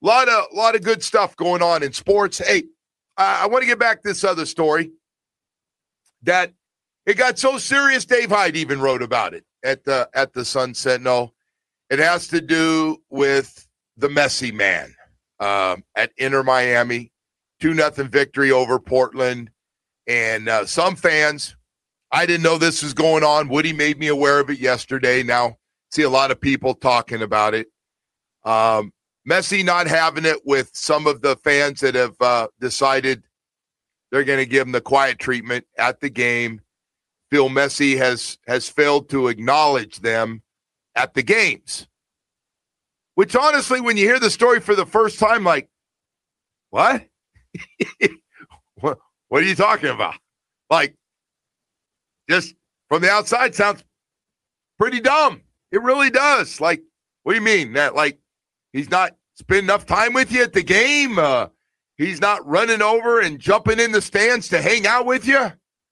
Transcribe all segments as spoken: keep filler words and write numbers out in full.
A lot of, lot of good stuff going on in sports. Hey, I, I want to get back to this other story that it got so serious, Dave Hyde even wrote about it at the, at the Sun Sentinel. It has to do with the Messi man um, at Inter Miami. two nothing victory over Portland. And uh, some fans, I didn't know this was going on. Woody made me aware of it yesterday. Now, see a lot of people talking about it. Um, Messi not having it with some of the fans that have uh, decided they're going to give him the quiet treatment at the game. Feel Messi has has failed to acknowledge them at the games. Which, honestly, when you hear the story for the first time, like, what? what? What are you talking about? Like, just from the outside sounds pretty dumb. It really does. Like, what do you mean? That, like, he's not spending enough time with you at the game? Uh, he's not running over and jumping in the stands to hang out with you?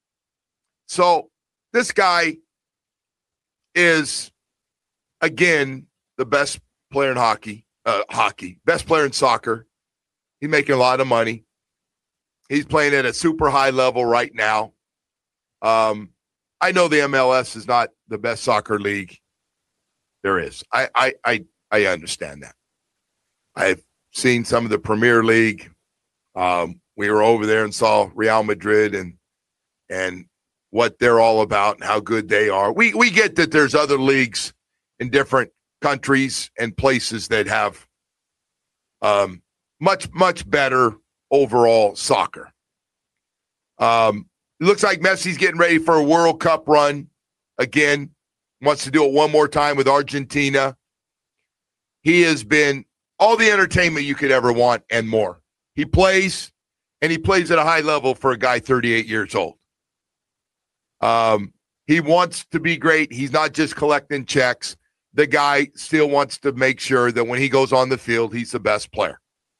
So, this guy is, again, the best player in hockey. Uh, hockey. Best player in soccer. He's making a lot of money. He's playing at a super high level right now. Um, I know the M L S is not the best soccer league there is. I, I, I, I understand that. I've seen some of the Premier League. Um, we were over there and saw Real Madrid and and what they're all about and how good they are. We we get that there's other leagues in different countries and places that have um, much, much better overall soccer. Um, it looks like Messi's getting ready for a World Cup run again. Wants to do it one more time with Argentina. He has been all the entertainment you could ever want and more. He plays, and he plays at a high level for a guy thirty-eight years old. Um, he wants to be great. He's not just collecting checks. The guy still wants to make sure that when he goes on the field, he's the best player.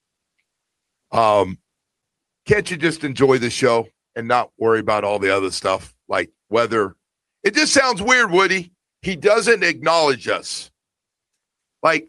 Um, can't you just enjoy the show and not worry about all the other stuff, like whether – it just sounds weird, Woody. He doesn't acknowledge us. Like,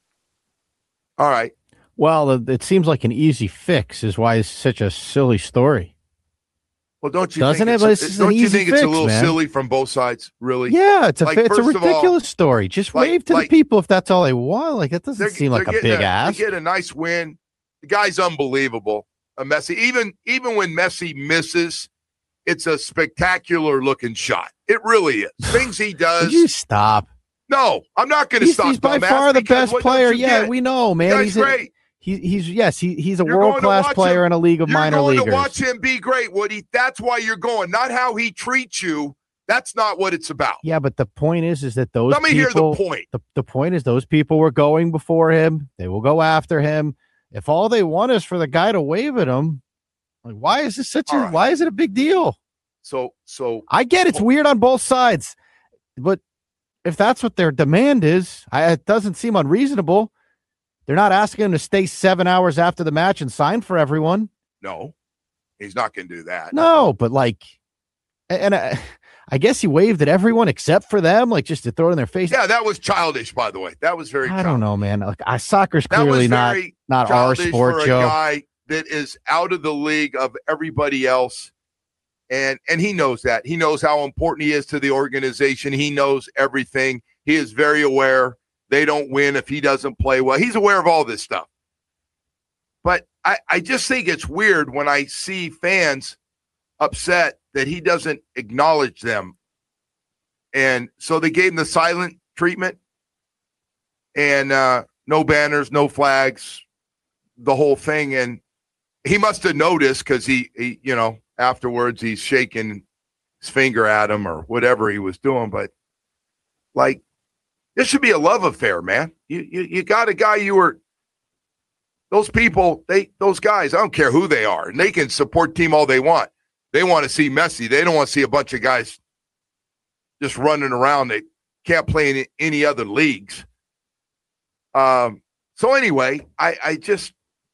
all right. Well, it seems like an easy fix is why it's such a silly story. Well, don't you Doesn't think it? It's, But it's don't an you easy think it's fix, a little man. silly from both sides, really? Yeah, it's a Like, it's a first of all, ridiculous story. Just like- wave to like- the people if that's all they want. Like that doesn't They're, seem like they're a getting big ask. They get a nice win. The guy's unbelievable. A Messi, even even when Messi misses, it's a spectacular looking shot. It really is. Things he does. Would you stop? No, I'm not going to He's, stop. he's by dumbass, far the because best what don't player. you Yeah, get? we know, man. Guy's He's a, great. he, he's yes, he, he's a You're world going to class watch player him. in a league of You're minor going leaguers. to watch him be great, Woody. That's why you're going. Not how he treats you. That's not what it's about. Yeah, but the point is, is that those Let me people, hear the point. The, the point is, those people were going before him. They will go after him. If all they want is for the guy to wave at him, like, why is this such All a? right. Why is it a big deal? So, so I get it's weird on both sides, but if that's what their demand is, I, it doesn't seem unreasonable. They're not asking him to stay seven hours after the match and sign for everyone. no, he's not going to do that. No, but like, and I, I guess he waved at everyone except for them, like just to throw it in their face. Yeah, that was childish, by the way. That was very I childish. don't know, man. Like, I, soccer's That was clearly not very not our childish sport, for a Joe. guy that is out of the league of everybody else. And and he knows that. He knows how important he is to the organization. He knows everything. He is very aware they don't win if he doesn't play well. He's aware of all this stuff. But I, I just think it's weird when I see fans upset that he doesn't acknowledge them. And so they gave him the silent treatment. And uh, no banners, no flags, the whole thing. And he must have noticed because he, he, you know, afterwards he's shaking his finger at him or whatever he was doing. But, like, this should be a love affair, man. You you you got a guy you were – those people, they those guys, I don't care who they are, and they can support team all they want. They want to see Messi. They don't want to see a bunch of guys just running around. They can't play in any other leagues. Um. So, anyway, I, I just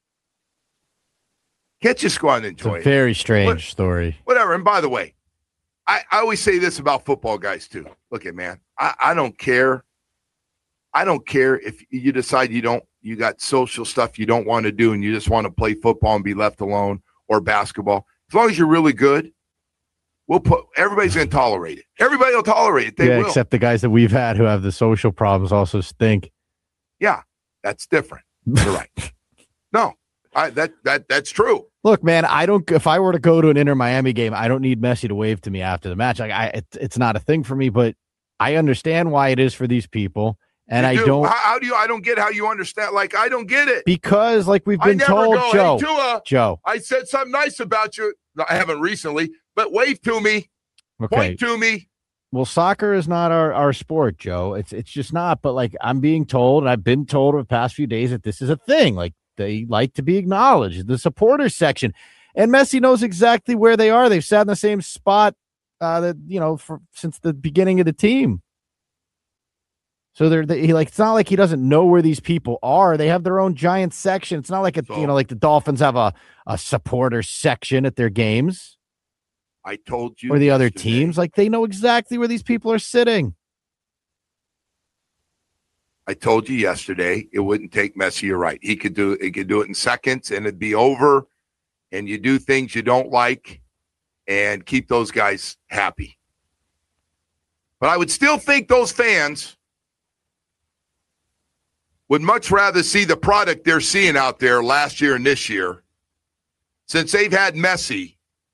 – can't just go out and It's enjoy a it. very strange What- story. Whatever. And by the way, I, I always say this about football guys too. Look at man, I, I don't care. I don't care if you decide you don't you got social stuff you don't want to do and you just want to play football and be left alone or basketball. As long as you're really good, we'll put everybody's going to tolerate it. Everybody will tolerate it. They yeah, will. Except the guys that we've had who have the social problems also stink. Yeah, that's different. You're right. No, I, that that that's true. Look, man, I don't. If I were to go to an Inter Miami game, I don't need Messi to wave to me after the match. Like, I, it, it's not a thing for me. But I understand why it is for these people, and You I do. don't. How, how do you? I don't get how you understand. Like, I don't get it. Because, like we've I been never told, go, Joe, hey, Tua, Joe, I said something nice about you. No, I haven't recently, but wave to me. okay. Point to me. Well, soccer is not our, our sport, Joe. It's it's just not. But like I'm being told, and I've been told over the past few days that this is a thing. Like they like to be acknowledged. The supporters section, and Messi knows exactly where they are. They've sat in the same spot uh, that you know for, since the beginning of the team. So they're they, like it's not like he doesn't know where these people are. They have their own giant section. It's not like a So- you know like the Dolphins have a a supporter section at their games. I told you. Or the other yesterday. teams, like they know exactly where these people are sitting. I told you yesterday it wouldn't take Messi. You're right. He could do he could do it in seconds and it'd be over. And you do things you don't like and keep those guys happy. But I would still think those fans would much rather see the product they're seeing out there last year and this year, since they've had Messi,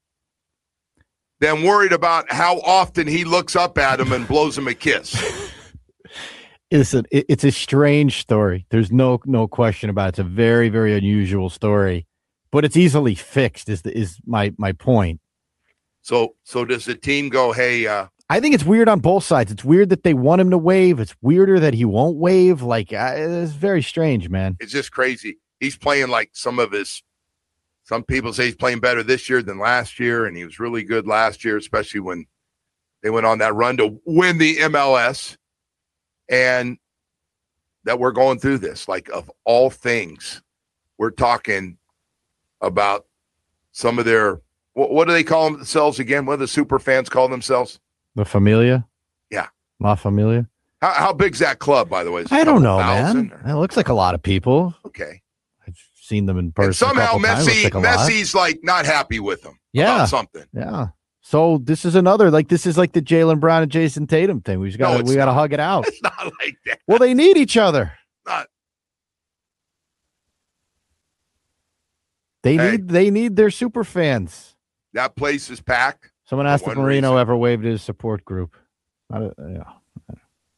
than worried about how often he looks up at him and blows him a kiss. Listen, it, it's a strange story. There's no no question about it. It's a very, very unusual story, but it's easily fixed. Is the, is my my point? So, so does the team go, hey, uh, I think it's weird on both sides. It's weird that they want him to wave. It's weirder that he won't wave. Like uh, it's very strange, man. it's just crazy. He's playing like some of his, some people say he's playing better this year than last year, and he was really good last year, especially when they went on that run to win the M L S. And that we're going through this, like of all things, we're talking about some of their, what, what do they call themselves again? What do the super fans call themselves? La Familia? Yeah. La Familia? How, how big's that club, by the way? Is it I a don't couple know, man. thousand or- It looks like a lot of people. Okay. I've seen them in person. And somehow a couple times. Messi, Looks like a lot. Messi's like not happy with them Yeah. about something. Yeah. So this is another like this is like the Jaylen Brown and Jason Tatum thing. We just got No, to it's we got to not. hug it out. It's not like that. Well, they need each other. Not. They Hey. need they need their super fans. That place is packed. Someone asked For if one Marino reason. ever waved his support group. Not a, yeah.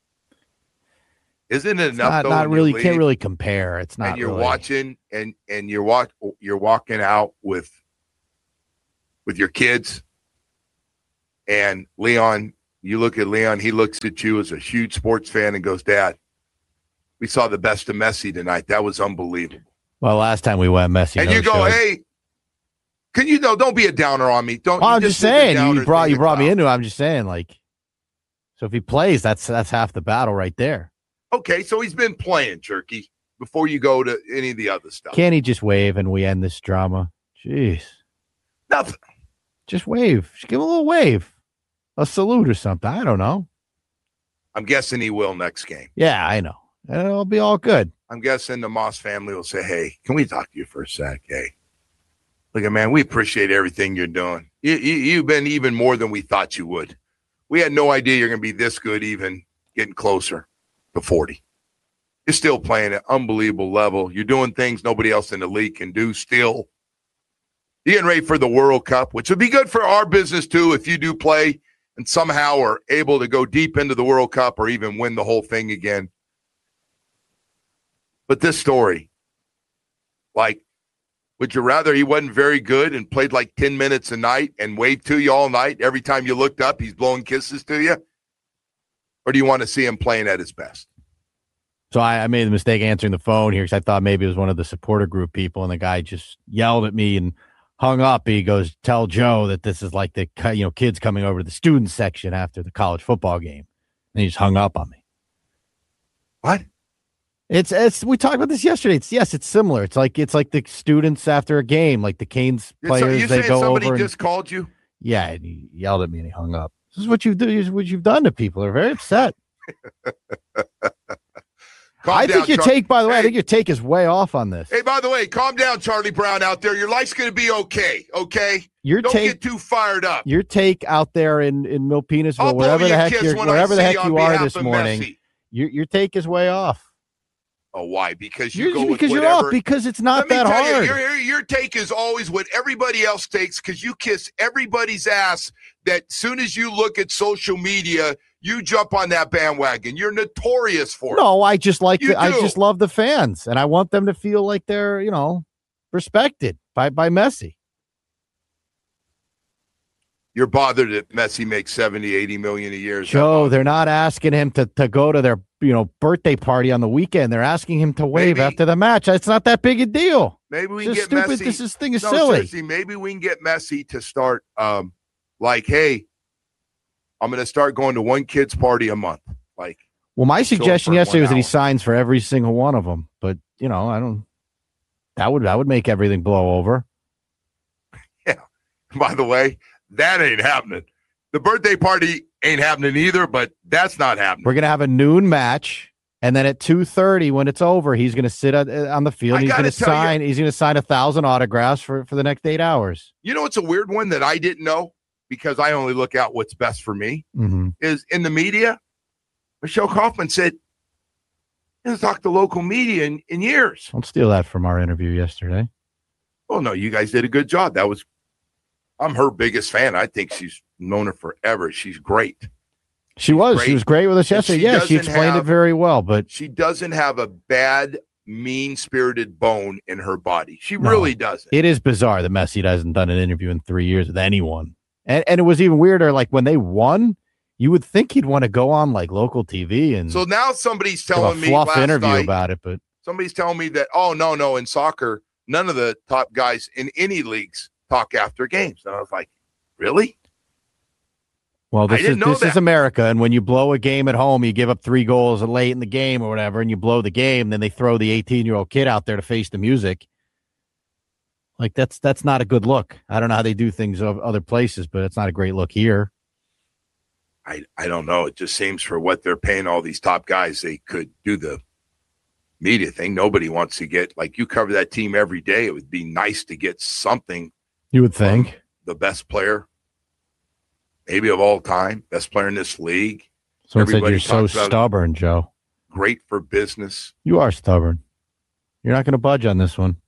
Isn't it It's enough not though? not when really you can't leave really compare. It's not and you're really, watching and and you're walk you're walking out with with your kids, and Leon, you look at Leon, he looks at you as a huge sports fan and goes, "Dad, we saw the best of Messi tonight. That was unbelievable." Well, last time we went Messi, and no you go, showed. "Hey, can you know? Don't be a downer on me. Don't." Well, you I'm just did the saying downer you brought thing you and brought me foul. into it. I'm just saying like, so if he plays, that's that's half the battle right there. Okay, so he's been playing jerky before you go to any of the other stuff. Can't he just wave and we end this drama? Jeez, Nothing. just wave. Just give him a little wave, a salute or something. I don't know. I'm guessing he will next game. Yeah, I know. And it'll be all good. I'm guessing the Moss family will say, "Hey, can we talk to you for a sec? Hey, look, man, we appreciate everything you're doing. You, you, you've been even more than we thought you would. We had no idea you're going to be this good, even getting closer to forty. You're still playing at an unbelievable level. You're doing things nobody else in the league can do still. You're getting ready for the World Cup, which would be good for our business, too, if you do play and somehow are able to go deep into the World Cup or even win the whole thing again. But this story, like, would you rather he wasn't very good and played like ten minutes a night and waved to you all night? Every time you looked up, he's blowing kisses to you? Or do you want to see him playing at his best? So I, I made the mistake answering the phone here because I thought maybe it was one of the supporter group people, and the guy just yelled at me and hung up. He goes, "Tell Joe that this is like the you know kids coming over to the student section after the college football game." And he just hung up on me. What? It's it's we talked about this yesterday. It's yes, it's similar. It's like it's like the students after a game, like the Canes So players. you they saying go somebody over. And, just called you? yeah, and he yelled at me and he hung up. This is what you do. This is what you've done to people. They're very upset. Calm I down, think your Char- take, by the way, hey, I think your take is way off on this. Hey, by the way, calm down, Charlie Brown out there. Your life's going to be okay, okay? Your Don't take, get too fired up. Your take out there in, in Milpitasville, wherever the heck you're, wherever the heck you are this morning, your, your take is way off. Oh, why? Because you you're, go because with you're whatever. off. Because it's not Let me that tell hard. You, your, your take is always what everybody else takes because you kiss everybody's ass that soon as you look at social media, you jump on that bandwagon. You're notorious for it. No, I just like You the, do. I just love the fans, and I want them to feel like they're, you know, respected by, by Messi. You're bothered that Messi makes seventy, eighty million a year. Joe, they're not asking him to, to go to their, you know, birthday party on the weekend. They're asking him to wave maybe, after the match. It's not that big a deal. Maybe we it's can get stupid. Messi. This is thing is no, silly. Seriously, maybe we can get Messi to start um, like, hey, I'm going to start going to one kid's party a month. Like, well, my suggestion yesterday was hour. that he signs for every single one of them. But, you know, I don't, that would, that would make everything blow over. Yeah. By the way, that ain't happening. The birthday party ain't happening either, but that's not happening. We're going to have a noon match, and then at two thirty, when it's over, he's going to sit on, on the field. And he's going to sign. You, he's going to sign a thousand autographs for, for the next eight hours. You know, it's a weird one that I didn't know because I only look out what's best for me. Mm-hmm. Is in the media, Michelle Kaufman said, "He hasn't talked to local media in, in years." Don't steal that from our interview yesterday. Oh no, you guys did a good job. That was. I'm her biggest fan. I think she's known her forever. She's great. She was. Great. She was great with us yesterday. She yeah, she explained have, it very well. But she doesn't have a bad, mean-spirited bone in her body. She no, really doesn't. It is bizarre that Messi hasn't done an interview in three years with anyone. And and it was even weirder. Like when they won, you would think he'd want to go on like local T V and so now somebody's give telling a me fluff last interview night, about it. But somebody's telling me that oh no no in soccer none of the top guys in any leagues talk after games. And I was like, really? Well, this is this that. is America, and when you blow a game at home, you give up three goals late in the game or whatever, and you blow the game, then they throw the eighteen-year-old kid out there to face the music. Like that's that's not a good look. I don't know how they do things of other places, but it's not a great look here. I I don't know. It just seems for what they're paying all these top guys, they could do the media thing. Nobody wants to get like you cover that team every day. It would be nice to get something. You would think the best player. Maybe of all time, best player in this league. Someone said you're so stubborn, Joe. Great for business. You are stubborn. You're not going to budge on this one.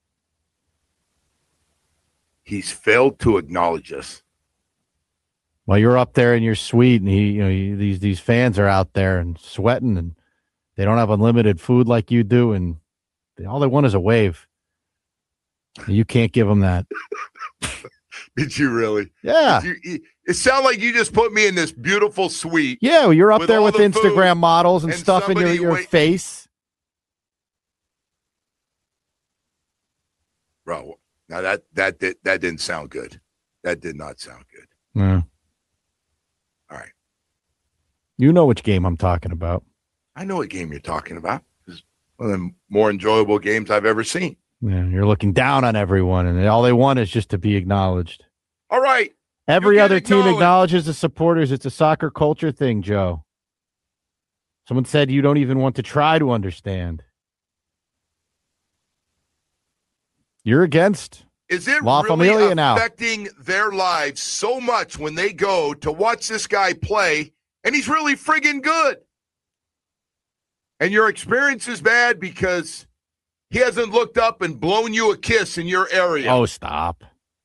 He's failed to acknowledge us. Well, you're up there in your suite, and he, you know, you, these these fans are out there and sweating, and they don't have unlimited food like you do, and they, all they want is a wave. You can't give them that. Did you really? Yeah. You, you, it sounded like you just put me in this beautiful suite. Yeah, well, you're up with there with the Instagram models and, and stuff in your, your wait- face. Bro, now that that did, that didn't sound good. That did not sound good. Yeah. All right. You know which game I'm talking about. I know what game you're talking about. It's one of the more enjoyable games I've ever seen. Yeah, you're looking down on everyone, and all they want is just to be acknowledged. All right. Every other team acknowledges the supporters. It's a soccer culture thing, Joe. Someone said you don't even want to try to understand. You're against Is it La really Familia now. affecting their lives so much when they go to watch this guy play, and he's really friggin' good? And your experience is bad because he hasn't looked up and blown you a kiss in your area. Oh, stop.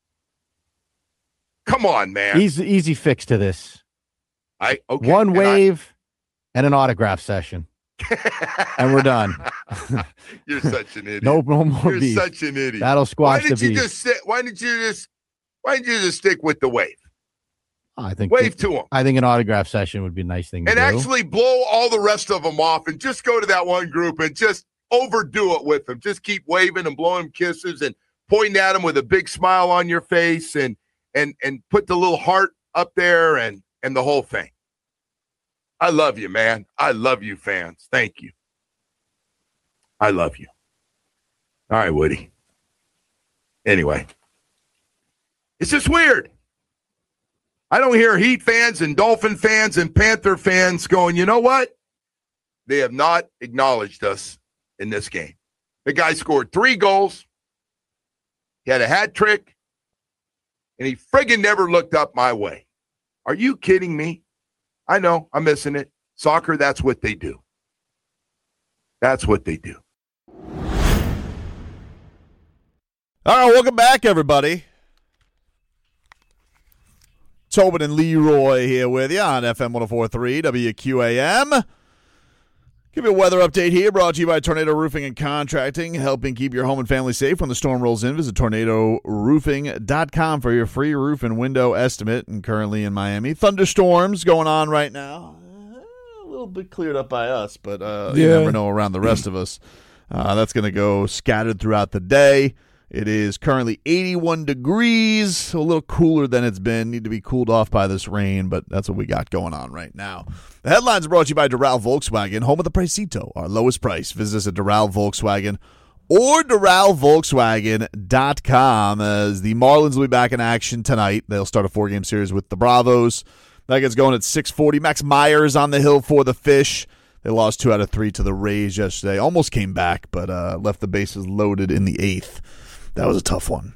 Come on, man. Easy, easy fix to this. I okay. One and wave I, and an autograph session. And we're done. You're such an idiot. No, no more You're beef. such an idiot. That'll squash why did the you beef. just sit, why did you just why did you just stick with the wave? I think wave to him. I think an autograph session would be a nice thing to and do. And actually blow all the rest of them off and just go to that one group and just overdo it with them. Just keep waving and blowing kisses and pointing at them with a big smile on your face and and and put the little heart up there and and the whole thing. I love you, man. I love you, fans. Thank you. I love you. All right, Woody. Anyway, it's just weird. I don't hear Heat fans and Dolphin fans and Panther fans going, you know what? they have not acknowledged us in this game. The guy scored three goals. He had a hat trick, and he friggin' never looked up my way. Are you kidding me? I know, I'm missing it. Soccer, that's what they do. That's what they do. All right, welcome back, everybody. Tobin and Leroy here with you on F M one oh four point three W Q A M. Give you a weather update here, brought to you by Tornado Roofing and Contracting, helping keep your home and family safe when the storm rolls in. Visit tornado roofing dot com for your free roof and window estimate. And currently in Miami, thunderstorms going on right now. A little bit cleared up by us, but uh, yeah. You never know around the rest of us. Uh, that's going to go scattered throughout the day. It is currently eighty-one degrees, so a little cooler than it's been. Need to be cooled off by this rain, but that's what we got going on right now. The headlines are brought to you by Doral Volkswagen, home of the Pricito, our lowest price. Visit us at Doral Volkswagen or Doral Volkswagen dot com, as the Marlins will be back in action tonight. They'll start a four-game series with the Bravos. That gets going at six forty. Max Myers on the hill for the Fish. They lost two out of three to the Rays yesterday. Almost came back, but uh, left the bases loaded in the eighth. That was a tough one.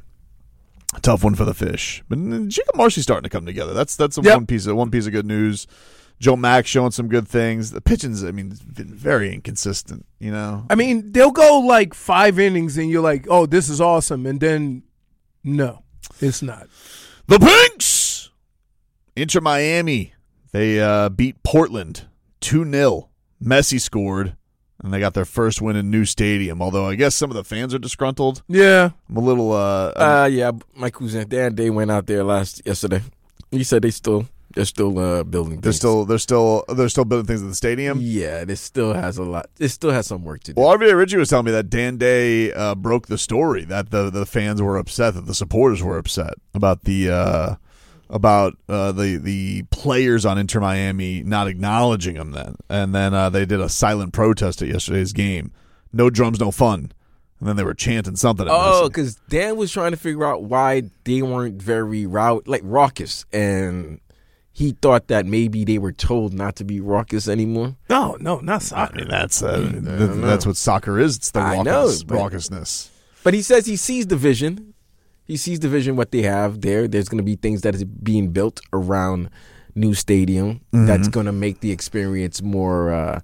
A tough one for the Fish. But Jacob Marcy's starting to come together. That's that's a yep. one piece of one piece of good news. Joe Mack showing some good things. The pitching's, I mean, been very inconsistent, you know. I mean, they'll go like five innings and you're like, oh, this is awesome. And then, no, it's not. The Pinks! Inter Miami. They uh, beat Portland two nil. Messi scored. And they got their first win in new stadium, although I guess some of the fans are disgruntled. Yeah. I'm a little... Uh, uh yeah, my cousin, Dan Day went out there last yesterday. He said they still, they're still uh, building things. They're still, they're still, they're still building things at the stadium? Yeah, it still has a lot. It still has some work to do. Well, R V A Richie was telling me that Dan Day uh, broke the story, that the, the fans were upset, that the supporters were upset about the... Uh, about uh, the the players on Inter Miami not acknowledging them then. And then uh, they did a silent protest at yesterday's game. No drums, no fun. And then they were chanting something. Oh, because Dan was trying to figure out why they weren't very rou- like raucous. And he thought that maybe they were told not to be raucous anymore. No, no, not soccer. I mean, that's, uh, th- that's what soccer is. It's the raucous, know, but, raucousness. But he says he sees the vision. He sees the vision, what they have there. There's going to be things that is being built around new stadium mm-hmm. that's going to make the experience more uh,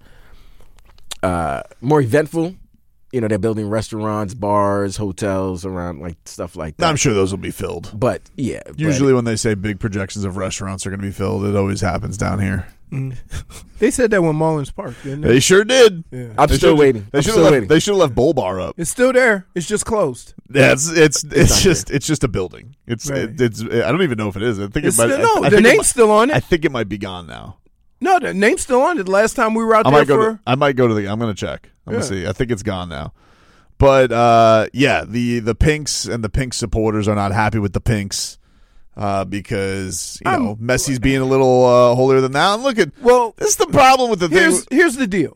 uh, more eventful. You know, they're building restaurants, bars, hotels around, like stuff like that. I'm sure those will be filled. But, yeah. Usually but, when they say big projections of restaurants are going to be filled, it always happens down here. Mm. They said that with Mullins Park, didn't they? They sure did. Yeah. I'm they still waiting. They should have left, they should have left Bull Bar up. It's still there. It's just closed. Yeah, it's it's it's, it's just there. It's just a building. It's right. it, it's I don't even know if it is. I think it's it might. Still, no, I, I the name's might, still on it. I think it might be gone now. No, the name's still on it. The last time we were out I there might go for, to, I might go to the. I'm gonna check. I'm yeah. gonna see. I think it's gone now. But uh, yeah, the the Pinks and the Pinks supporters are not happy with the Pinks. Uh, because, you know, um, Messi's being a little uh, holier than thou. And look at, well, this is the problem with the here's, thing. Here's the deal.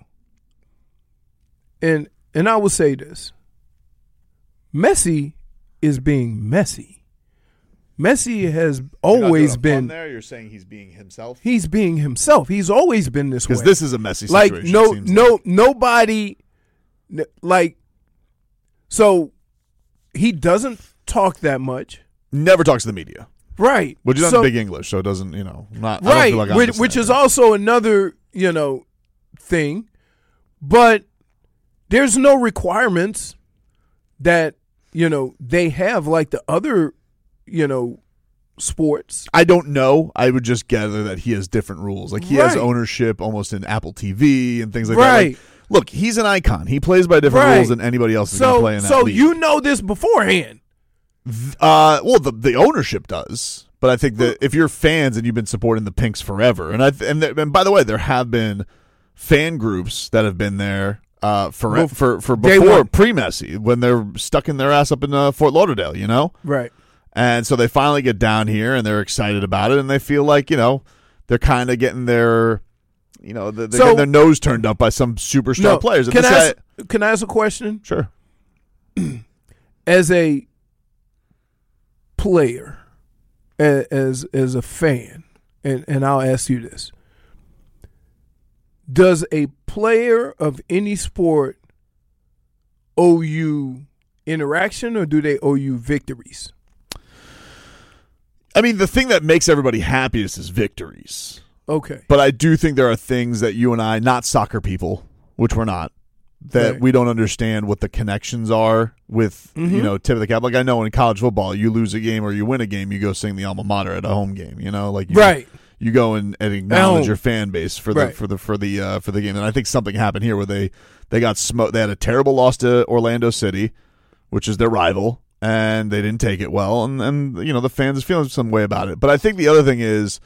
And and I will say this. Messi is being messy. Messi has always been there. You're saying he's being himself? He's being himself. He's always been this way. Because this is a messy like, situation. No, no, like. nobody, like, so he doesn't talk that much. Never talks to the media. Right. Which is so, not big English, so it doesn't, you know, not right. Like which, which is also another, you know, thing. But there's no requirements that, you know, they have like the other, you know, sports. I don't know. I would just gather that he has different rules. Like he right. has ownership almost in Apple T V and things like right. that. Like, look, he's an icon. He plays by different right. rules than anybody else is so, going to play in that so league. So you know this beforehand. Uh, well, the the ownership does, but I think that if you're fans and you've been supporting the Pinks forever, and I and, th- and by the way, there have been fan groups that have been there uh for well, for for before pre Messi when they're stuck in their ass up in uh, Fort Lauderdale, you know, right? And so they finally get down here and they're excited about it, and they feel like, you know, they're kind of getting their, you know, they're so, getting their nose turned up by some superstar no, players. Can I, ask, guy, can I ask a question? Sure. As a player, as as a fan, and, and I'll ask you this. does a player of any sport owe you interaction, or do they owe you victories? I mean, the thing that makes everybody happiest is victories. Okay. But I do think there are things that you and I, not soccer people, which we're not, that Right. we don't understand what the connections are with, Mhm. you know, tip of the cap. Like I know in college football, you lose a game or you win a game, you go sing the alma mater at a home game, you know, like you, Right. you go and, and acknowledge home. your fan base for the Right. for the for the uh, for the game. And I think something happened here where they they got smoked. They had a terrible loss to Orlando City, which is their rival, and they didn't take it well. And and you know the fans is feeling some way about it. But I think the other thing is,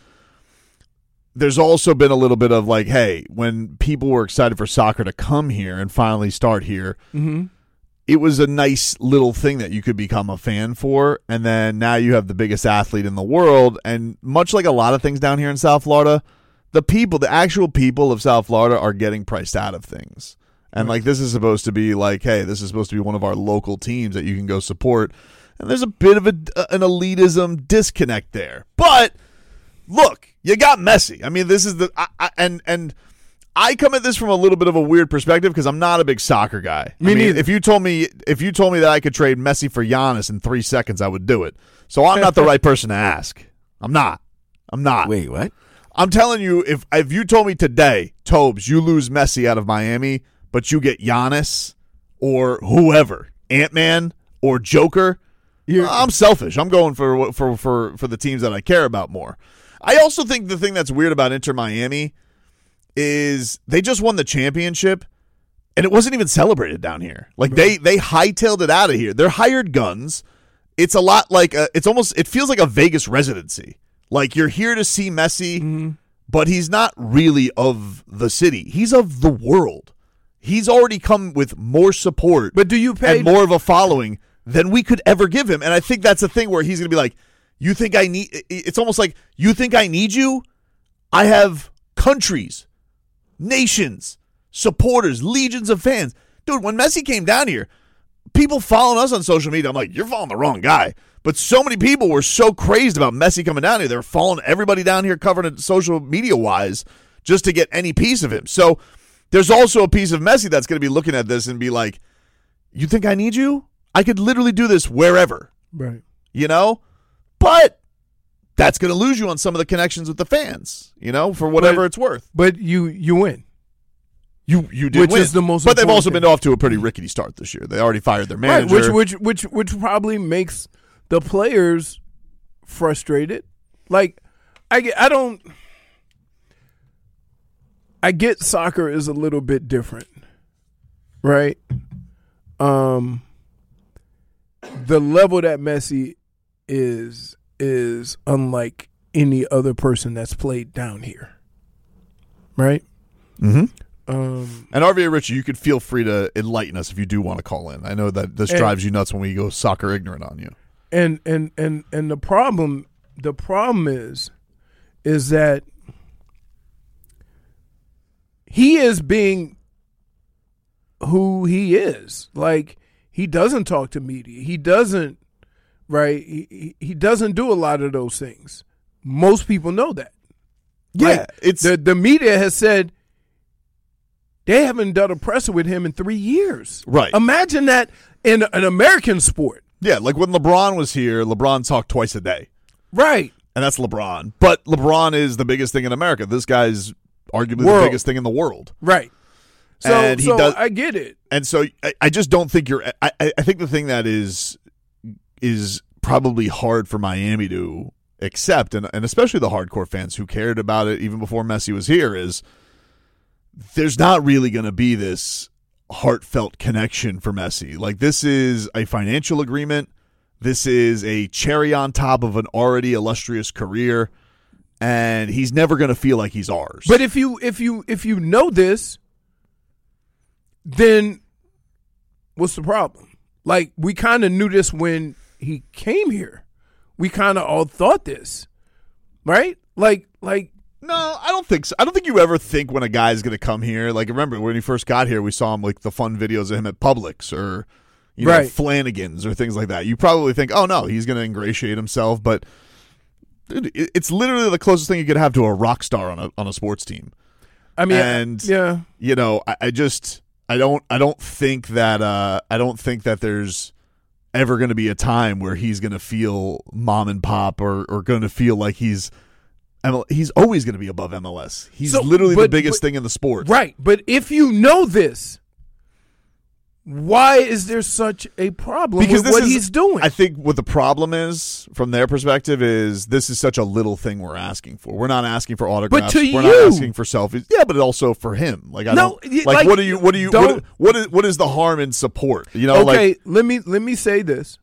there's also been a little bit of like, hey, when people were excited for soccer to come here and finally start here, Mm-hmm. it was a nice little thing that you could become a fan for. And then now you have the biggest athlete in the world. And much like a lot of things down here in South Florida, the people, the actual people of South Florida are getting priced out of things. And like this is supposed to be like, hey, this is supposed to be one of our local teams that you can go support. And there's a bit of a, an elitism disconnect there. But look, you got Messi. I mean, this is the I, I, and and I come at this from a little bit of a weird perspective because I'm not a big soccer guy. Me I mean, neither. if you told me if you told me that I could trade Messi for Giannis in three seconds, I would do it. So I'm not the right person to ask. I'm not. I'm not. Wait, what? I'm telling you, if if you told me today, Tobes, you lose Messi out of Miami, but you get Giannis or whoever, Ant-Man or Joker, You're- I'm selfish. I'm going for for for for the teams that I care about more. I also think the thing that's weird about Inter Miami is they just won the championship, and it wasn't even celebrated down here. Like they they hightailed it out of here. They're hired guns. It's a lot like a, it's almost it feels like a Vegas residency. Like you're here to see Messi, Mm-hmm. but he's not really of the city. He's of the world. He's already come with more support, But do you pay? and more of a following than we could ever give him. And I think that's the thing where he's going to be like, you think I need, it's almost like, you think I need you? I have countries, nations, supporters, legions of fans. Dude, when Messi came down here, people following us on social media, I'm like, you're following the wrong guy. But so many people were so crazed about Messi coming down here. They're following everybody down here covering it social media-wise just to get any piece of him. So there's also a piece of Messi that's going to be looking at this and be like, you think I need you? I could literally do this wherever, right. you know? But that's going to lose you on some of the connections with the fans, you know, for whatever But- it's worth. But you you win. You you did Which win. is the most But they've important also thing. been off to a pretty rickety start this year. They already fired their Right, manager. which which which which probably makes the players frustrated. Like I get, I don't I get soccer is a little bit different. Right? Um the level that Messi is is unlike any other person that's played down here. Right? Mhm. Um And R V A Richie, you could feel free to enlighten us if you do want to call in. I know that this And- drives you nuts when we go soccer ignorant on you. And and and and the problem the problem is is that he is being who he is. Like he doesn't talk to media. He doesn't right? He he- he doesn't do a lot of those things. Most people know that. Yeah, Like, it's the the media has said they haven't done a presser with him in three years. Right. Imagine that in an American sport. yeah, like when LeBron was here, LeBron talked twice a day. Right. And that's LeBron. But LeBron is the biggest thing in America. This guy's arguably World. the biggest thing in the world. Right. So, And he so does- I get it. And so I, I just don't think you're I, I I think the thing that is is probably hard for Miami to accept, and, and especially the hardcore fans who cared about it even before Messi was here, is there's not really going to be this heartfelt connection for Messi. Like this is a financial agreement. This is a cherry on top of an already illustrious career, and he's never going to feel like he's ours. But if you if you if you know this, then what's the problem? Like we kind of knew this when he came here. We kind of all thought this, right? Like like No, I don't think so. I don't think you ever think when a guy's going to come here. Like, remember when he first got here, we saw him like the fun videos of him at Publix or, you know, Right. Flanagan's or things like that. You probably think, oh no, he's going to ingratiate himself, but dude, it- it's literally the closest thing you could have to a rock star on a on a sports team. I mean, and yeah. you know, I, I just I don't I don't think that uh, I don't think that there's ever going to be a time where he's going to feel mom and pop or or going to feel like he's M L, he's always going to be above M L S. He's So, literally but- the biggest but- thing in the sport. Right. But if you know this, why is there such a problem Because with this what is, he's doing? I think what the problem is, from their perspective, is this is such a little thing we're asking for. We're not asking for autographs. to we're you- not asking for selfies. Yeah, but also for him. Like I No, don't y- like, like, what do you what do you don't- what, what is what is the harm in support? You know, okay, like let me let me say this.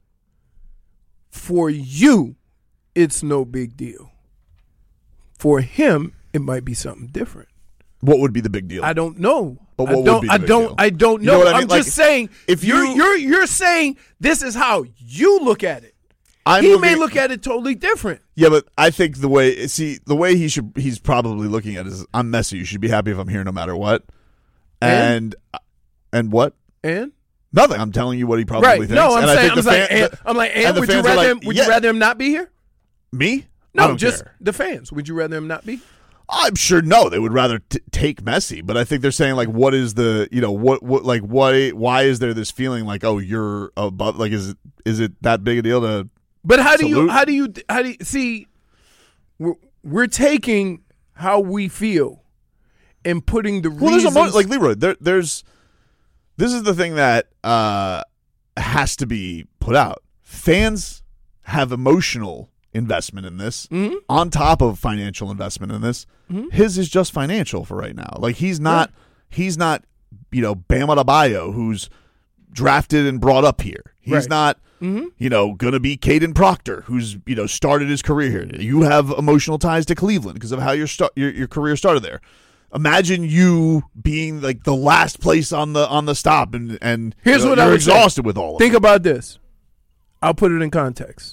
For you, it's no big deal. For him, it might be something different. what would be the big deal? I don't know. But what I would don't, be the I big don't. deal? I don't You know. know what I I'm mean? Like, just saying. if you're you- you're you're saying this is how you look at it. I'm he looking- may look at it totally different. Yeah, but I think the way see the way he should he's probably looking at it is I'm messy. You should be happy if I'm here no matter what. And And? and what? And Nothing. I'm telling you what he probably right, thinks. no, I'm and I saying, think I'm the like, fan- and, I'm like, and, and the would you fans are rather like, him? Would yeah. you rather him not be here? me? I No, don't just care. the fans. Would you rather him not be? I'm sure no, they would rather t- take Messi, but I think they're saying like, what is the you know what what like why why is there this feeling like oh you're above like is it is it that big a deal to But how do you Salute. how do you how do you see? We're, we're taking how we feel and putting the well there's a reasons. mo- like Leroy there there's this is the thing that uh has to be put out. Fans have emotional investment in this Mhm. on top of financial investment in this. Mhm. His is just financial for right now. Like he's not he's not you know Bam Adebayo who's drafted and brought up here. He's Right. not Mhm. you know going to be Caden Proctor who's you know started his career here. You have emotional ties to Cleveland because of how your start your, your career started there. Imagine you being like the last place on the on the stop and and Here's you know, what I you're would say. exhausted with all of Think it. about this. I'll put it in context.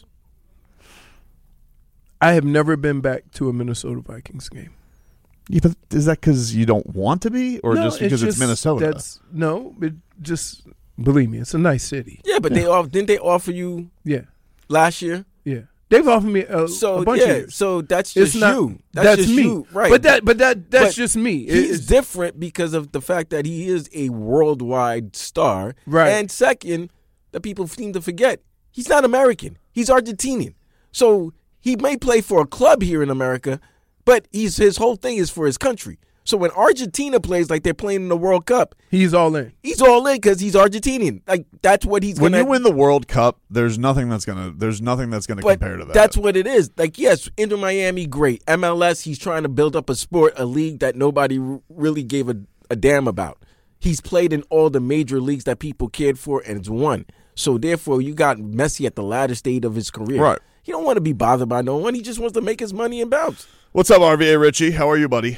I have never been back to a Minnesota Vikings game. Yeah, but is that because you don't want to be, or No, just because it's, just- Minnesota? That's no, it just believe me, it's a nice city. Yeah, but they off didn't they offer you Yeah, last year? yeah. They've offered me a, So a bunch yeah, of years. so that's It's just not you. That's, just me, you. Right? But that, but that, that's But just me. It- He's it's- different because of the fact that he is a worldwide star. Right. And second, that people seem to forget, he's not American. He's Argentinian. So he may play for a club here in America, but he's his whole thing is for his country. So when Argentina plays like they're playing in the World Cup, he's all in. he's all in because he's Argentinian. Like that's what he's when gonna you win the World Cup, there's nothing that's gonna there's nothing that's gonna But compare to that. that's what it is. Like, yes, Inter Miami, great. M L S, he's trying to build up a sport, a league that nobody r- really gave a, a damn about. He's played in all the major leagues that people cared for and it's won. So, therefore, you got Messi at the latter stage of his career. Right. He don't want to be bothered by no one. He just wants to make his money and bounce. What's up, R V A Richie? How are you, buddy?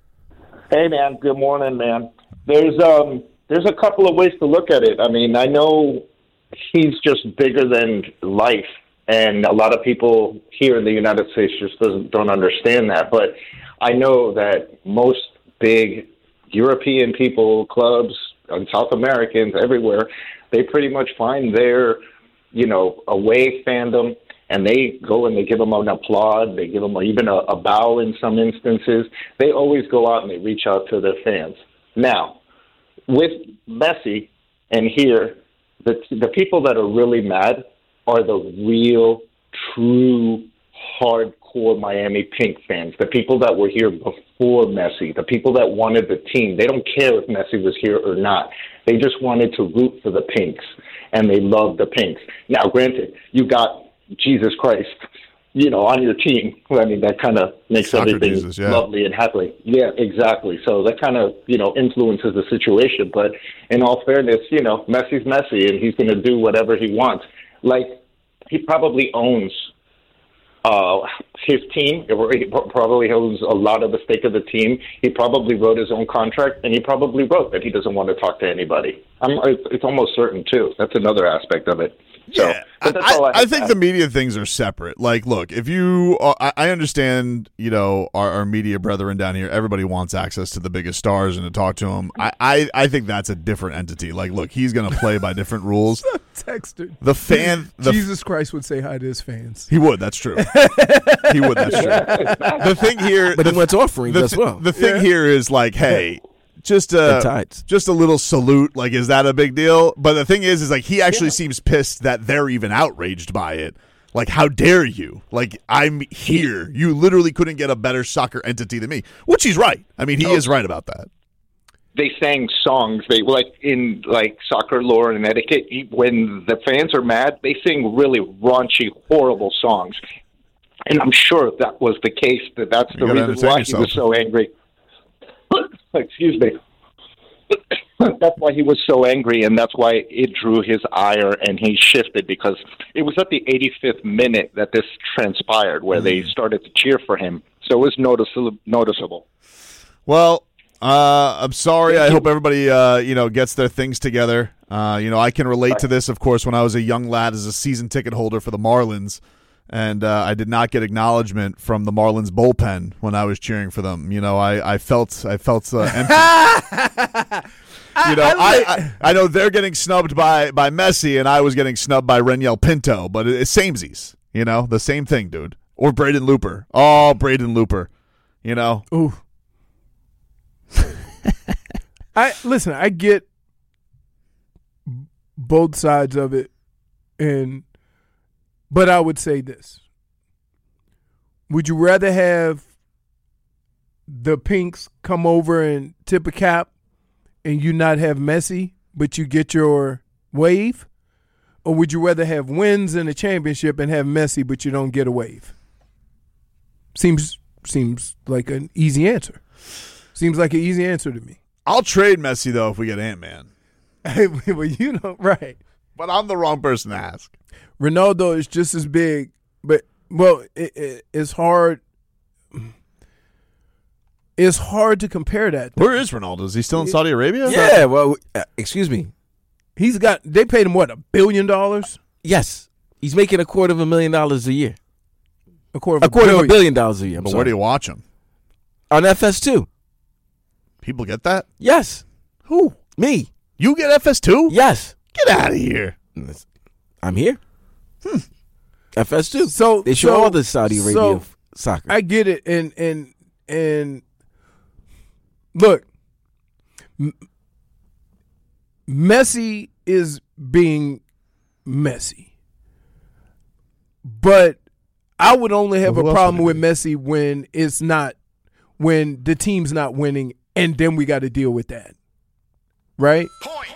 Hey, man. Good morning, man. There's um, there's a couple of ways to look at it. I mean, I know he's just bigger than life, and a lot of people here in the United States just doesn't don't understand that. But I know that most big European people, clubs, and South Americans, everywhere, they pretty much find their, you know, away fandom. And they go and they give them an applaud. They give them even a, a bow in some instances. They always go out and they reach out to their fans. Now, with Messi and here, the the people that are really mad are the real, true, hardcore Miami Pink fans. The people that were here before Messi. The people that wanted the team. They don't care if Messi was here or not. They just wanted to root for the Pinks, and they love the Pinks. Now, granted, you got Jesus Christ, you know, on your team. I mean, that kind of makes Soccer everything Jesus, yeah. lovely and happy. Yeah, exactly. So that kind of, you know, influences the situation. But in all fairness, you know, Messi's Messi, and he's going to do whatever he wants. Like, he probably owns uh, his team. He probably owns a lot of the stake of the team. He probably wrote his own contract, and he probably wrote that he doesn't want to talk to anybody. I'm, it's, it's almost certain, too. That's another aspect of it. So, Yeah, but that's I, all I, I, have to think add. the media things are separate. Like, look, if you, uh, I, I understand, you know, our, our media brethren down here, everybody wants access to the biggest stars and to talk to them. I, I, I think that's a different entity. Like, look, he's going to play by different rules. Texted. The fan, the, Jesus Christ would say hi to his fans. he would. That's true. He would. That's true. The thing here, But the, he went to offerings the, as th- well. the thing here is like, hey, just The a tides. just a little salute. Like, is that a big deal? But the thing is, is like he actually seems pissed that they're even outraged by it. Like, how dare you? Like, I'm here. You literally couldn't get a better soccer entity than me. Which he's right. I mean, he is right about that. They sang songs. They like in like soccer lore and etiquette. When the fans are mad, they sing really raunchy, horrible songs. And I'm sure if that was the case, that that's the You gotta reason entertain why yourself. he was so angry. Excuse me. That's why he was so angry, and that's why it drew his ire, and he shifted, because it was at the eighty-fifth minute that this transpired, where they started to cheer for him. So it was noticeable. noticeable. Well, uh, I'm sorry. I hope everybody, uh, you know, gets their things together. Uh, you know, I can relate to this, of course, when I was a young lad as a season ticket holder for the Marlins. And uh, I did not get acknowledgement from the Marlins bullpen when I was cheering for them. You know, I, I felt I felt uh, empty. you know, I, I I know they're getting snubbed by, by Messi, and I was getting snubbed by Reniel Pinto, but it's samesies. You know, the same thing, dude. Or Braden Looper. Oh, Braden Looper. You know. Ooh. I listen. I get both sides of it, and but I would say this: would you rather have the Pinks come over and tip a cap, and you not have Messi, but you get your wave, or would you rather have wins in a championship and have Messi, but you don't get a wave? Seems seems like an easy answer. Seems like an easy answer to me. I'll trade Messi, though, if we get Ant-Man. Well, you know, right. But I'm the wrong person to ask. Ronaldo is just as big, but, well, it, it, it's hard. It's hard to compare that. Where is Ronaldo? Is he still in Saudi Arabia? Yeah, well, uh, excuse me. He's got, they paid him, what, a billion dollars? Yes, he's making a quarter of a million dollars a year. A quarter of A a quarter of a billion. billion dollars a year. I'm But sorry. where do you watch him? On F S two. People get that? Yes, Who? me. You get F S two? Yes, Get out of here. I'm here. Hmm. F S two. So They show so- all the Saudi Arabia so f- soccer. I get it, and and and look, M- Messi is being messy, but I would only have Well, who a else problem would with it Messi when it's not, when the team's not winning, and then we got to deal with that, right?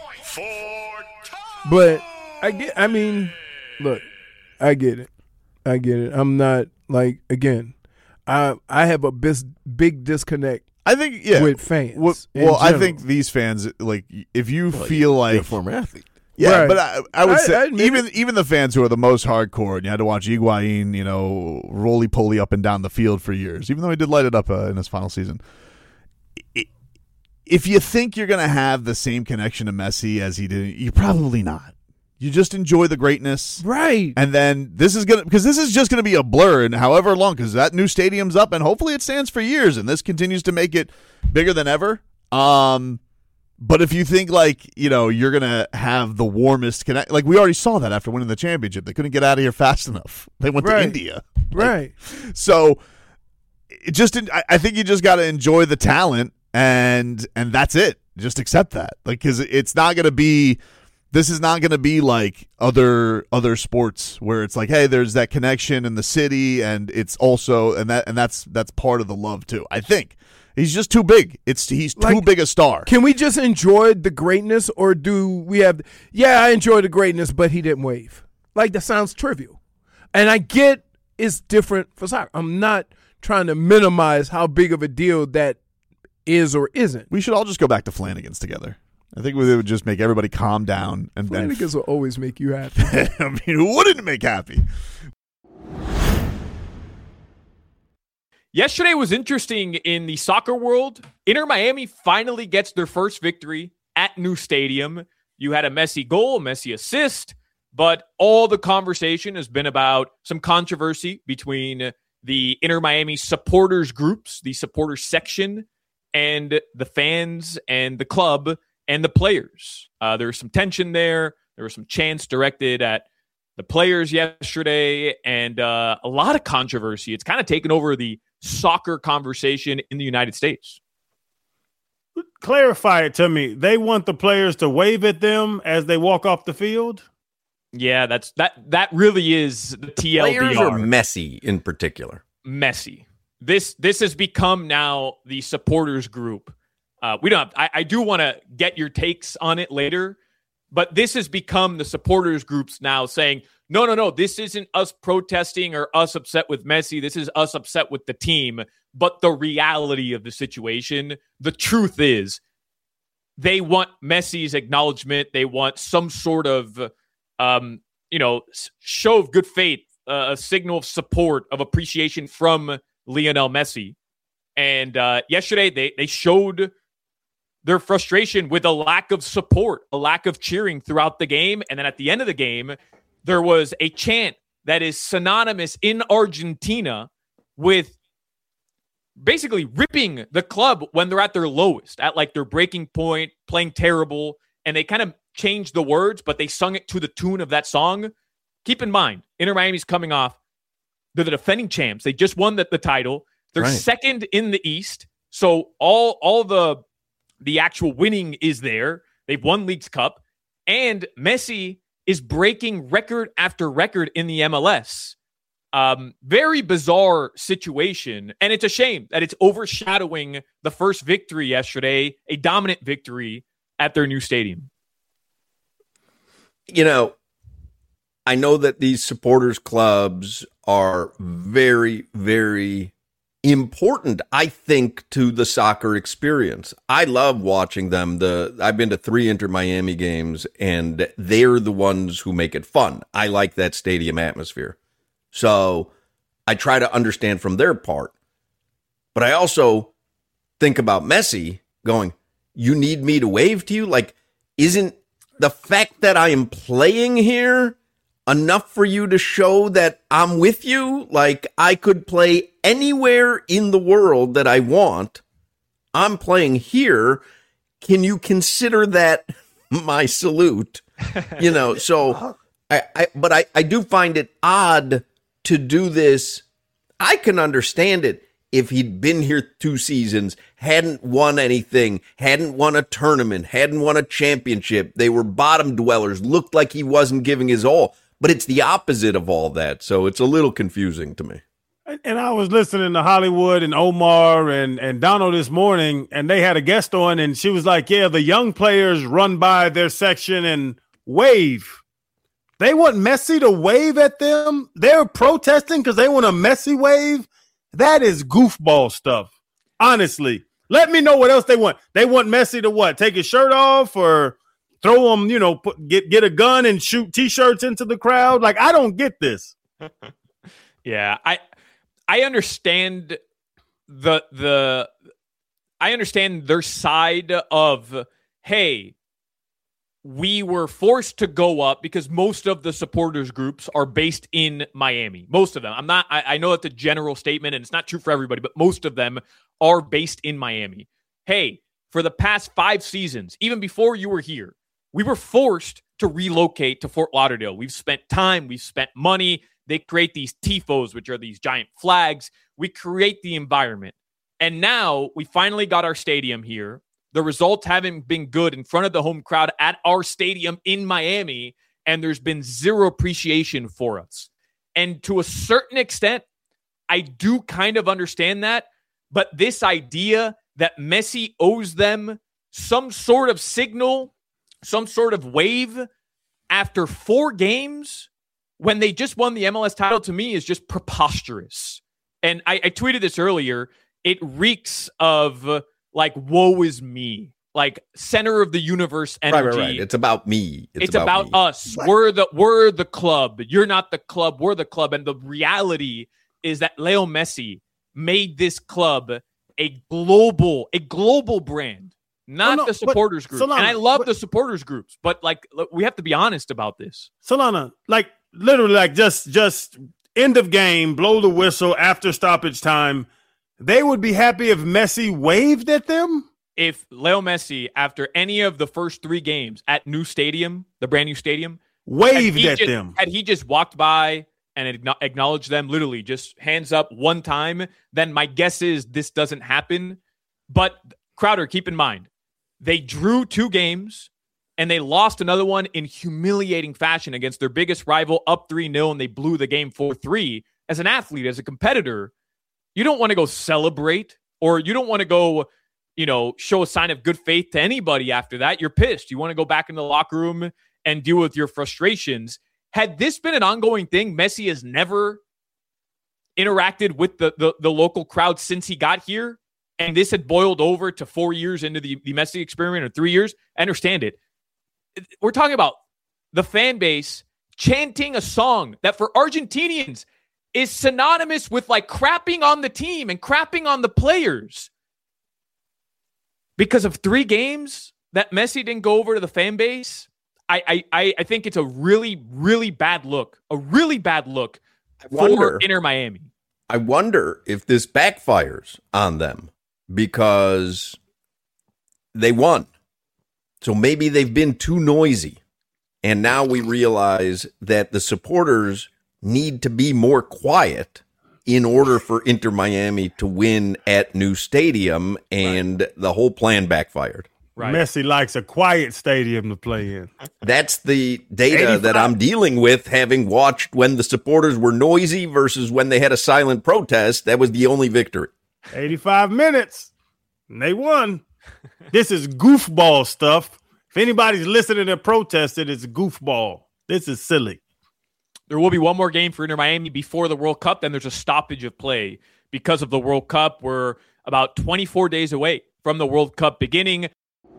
But I get. I mean, look, I get it. I get it. I'm not like again. I I have a bis, big disconnect I think, yeah. with fans. Well, in well, I general. think these fans, like, if you feel like You're a former athlete. Yeah, Right. but I, I would I- say I admit even even the fans who are the most hardcore, and you had to watch Higuain, you know, roly poly up and down the field for years, even though he did light it up uh, in his final season. I- If you think you're going to have the same connection to Messi as he did, you're probably not. You just enjoy the greatness, right. and then this is gonna because this is just gonna be a blur, and however long, because that new stadium's up, and hopefully it stands for years, and this continues to make it bigger than ever. Um. But if you think, like, you know, you're going to have the warmest connect, like we already saw that after winning the championship. They couldn't get out of here fast enough. They went Right. to India. Right. So it just, I- I think you just got to enjoy the talent, and and that's it. Just accept that. Like, because it's not going to be, this is not going to be like other other sports where it's like, hey, there's that connection in the city, and it's also, and that and that's that's part of the love too, I think. He's just too big. It's he's too Like, big a star. Can we just enjoy the greatness, or do we have? Yeah, I enjoy the greatness, but he didn't wave. Like, that sounds trivial, and I get it's different for soccer. I'm not trying to minimize how big of a deal that is or isn't. We should all just go back to Flanagan's together. I think it would just make everybody calm down. And, and Flanagan's will always make you happy. I mean, who wouldn't make happy? Yesterday was interesting in the soccer world. Inter Miami finally gets their first victory at new stadium. You had a Messi goal, a Messi assist. But all the conversation has been about some controversy between the Inter Miami supporters groups, the supporter section, and the fans and the club and the players. Uh, there was some tension there. There was some chants directed at the players yesterday, and uh, a lot of controversy. It's kind of taken over the soccer conversation in the United States. Clarify it to me. They want the players to wave at them as they walk off the field? Yeah, that's that. That really is the T L D R. Players are messy in particular. Messy. This this has become now the supporters group. Uh, we don't. Have, I, I do want to get your takes on it later, but this has become the supporters groups now saying, no, no, no, this isn't us protesting or us upset with Messi. This is us upset with the team. But the reality of the situation, the truth is, they want Messi's acknowledgement. They want some sort of Um, you know, show of good faith, uh, a signal of support, of appreciation from Lionel Messi. And uh, yesterday, they they showed their frustration with a lack of support, a lack of cheering throughout the game. And then at the end of the game, there was a chant that is synonymous in Argentina with basically ripping the club when they're at their lowest, at like their breaking point, playing terrible. And they kind of changed the words, but they sung it to the tune of that song. Keep in mind, Inter Miami's coming off. They're the defending champs. They just won the, the title. They're right. second in the East. So all, all the, the actual winning is there. They've won Leagues Cup. And Messi is breaking record after record in the M L S. Um, very bizarre situation. And it's a shame that it's overshadowing the first victory yesterday, a dominant victory at their new stadium. You know, I know that these supporters clubs are very, very important, I think, to the soccer experience. I love watching them. The I've been to three Inter Miami games, and they're the ones who make it fun. I like that stadium atmosphere. So I try to understand from their part. But I also think about Messi going, you need me to wave to you? Like, isn't the fact that I am playing here enough for you to show that I'm with you? Like, I could play anywhere in the world that I want. I'm playing here. Can you consider that my salute? You know, so I, I but I, I do find it odd to do this. I can understand it if he'd been here two seasons, hadn't won anything, hadn't won a tournament, hadn't won a championship. They were bottom dwellers, looked like he wasn't giving his all. But it's the opposite of all that, so it's a little confusing to me. And I was listening to Hollywood and Omar and, and Donald this morning, and they had a guest on, and she was like, yeah, the young players run by their section and wave. They want Messi to wave at them? They're protesting because they want a Messi wave? That is goofball stuff, honestly. Let me know what else they want. They want Messi to what? Take his shirt off or throw him, you know, put, get get a gun and shoot T-shirts into the crowd? Like, I don't get this. yeah, I I understand the the I understand their side of, hey, we were forced to go up because most of the supporters groups are based in Miami. Most of them. I'm not, I, I know it's a general statement and it's not true for everybody, but most of them are based in Miami. Hey, for the past five seasons, even before you were here, we were forced to relocate to Fort Lauderdale. We've spent time, we've spent money. They create these tifos, which are these giant flags. We create the environment. And now we finally got our stadium here. The results haven't been good in front of the home crowd at our stadium in Miami, and there's been zero appreciation for us. And to a certain extent, I do kind of understand that, but this idea that Messi owes them some sort of signal, some sort of wave after four games when they just won the M L S title, to me is just preposterous. And I, I tweeted this earlier. It reeks of like, woe is me, like center of the universe energy. Right, right, right. It's about me. It's, it's about, about us. What? We're the we're the club. You're not the club. We're the club. And the reality is that Leo Messi made this club a global, a global brand, not Oh, no, the supporters but, group. Solana, and I love but, the supporters groups, but like look, we have to be honest about this. Solana, like literally, like just just end of game, blow the whistle after stoppage time. They would be happy if Messi waved at them. If Leo Messi, after any of the first three games at new stadium, the brand new stadium, waved at just, them, had he just walked by and acknowledged them, literally just hands up one time, then my guess is this doesn't happen. But Crowder, keep in mind, they drew two games and they lost another one in humiliating fashion against their biggest rival, up three nil, and they blew the game four three. As an athlete, as a competitor, you don't want to go celebrate, or you don't want to go, you know, show a sign of good faith to anybody after that. You're pissed. You want to go back in the locker room and deal with your frustrations. Had this been an ongoing thing, Messi has never interacted with the, the, the local crowd since he got here, and this had boiled over to four years into the, the Messi experiment, or three years, I understand it. We're talking about the fan base chanting a song that for Argentinians is synonymous with like crapping on the team and crapping on the players. Because of three games that Messi didn't go over to the fan base, I I I think it's a really, really bad look. A really bad look for Inter Miami. I wonder if this backfires on them because they won. So maybe they've been too noisy. And now we realize that the supporters need to be more quiet in order for Inter Miami to win at new stadium, and right. the whole plan backfired. Right. Messi likes a quiet stadium to play in. That's the data eighty-five that I'm dealing with, having watched when the supporters were noisy versus when they had a silent protest. That was the only victory. eighty-five minutes, and they won. This is goofball stuff. If anybody's listening and protested, it's goofball. This is silly. There will be one more game for Inter Miami before the World Cup. Then there's a stoppage of play because of the World Cup. We're about twenty-four days away from the World Cup beginning.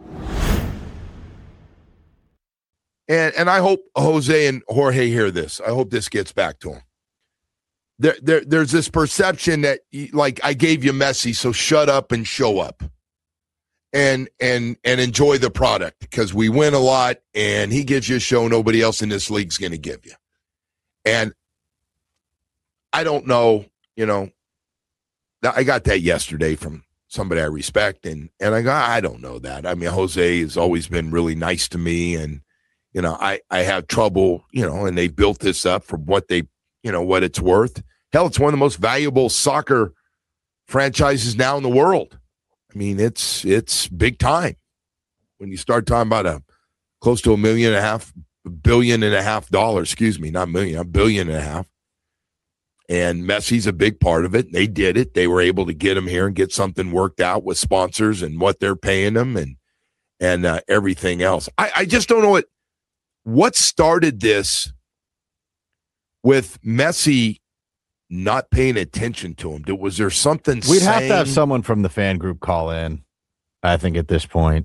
And and I hope Jose and Jorge hear this. I hope this gets back to them. There, there, there's this perception that, like, I gave you Messi, so shut up and show up. And and and enjoy the product because we win a lot, and he gives you a show nobody else in this league's going to give you. And I don't know, you know, I got that yesterday from somebody I respect, and and I go, I don't know that. I mean, Jose has always been really nice to me, and you know, I I have trouble, you know, and they built this up for what they, you know, what it's worth. Hell, it's one of the most valuable soccer franchises now in the world. I mean, it's it's big time when you start talking about a close to a million and a half, billion and a half dollars. Excuse me, not million, a billion and a half. And Messi's a big part of it. They did it. They were able to get him here and get something worked out with sponsors and what they're paying them and and uh, everything else. I, I just don't know what what started this with Messi not paying attention to him. Was there something? We'd saying? have to have someone from the fan group call in, I think, at this point.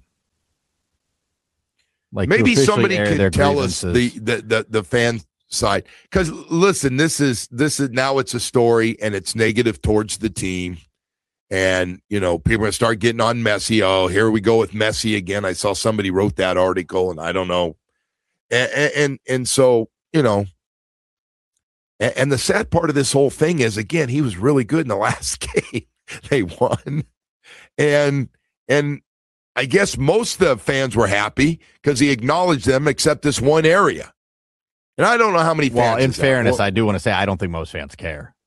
Like maybe somebody can tell us the, grievances. the the the fan side, because listen, this is this is now it's a story and it's negative towards the team, and you know people are gonna start getting on Messi. Oh, here we go with Messi again. I saw somebody wrote that article, and I don't know, and and and so you know. And the sad part of this whole thing is, again, he was really good in the last game. They won. And and I guess most of the fans were happy because he acknowledged them except this one area. And I don't know how many fans. Well, in is fairness, well, I do want to say I don't think most fans care.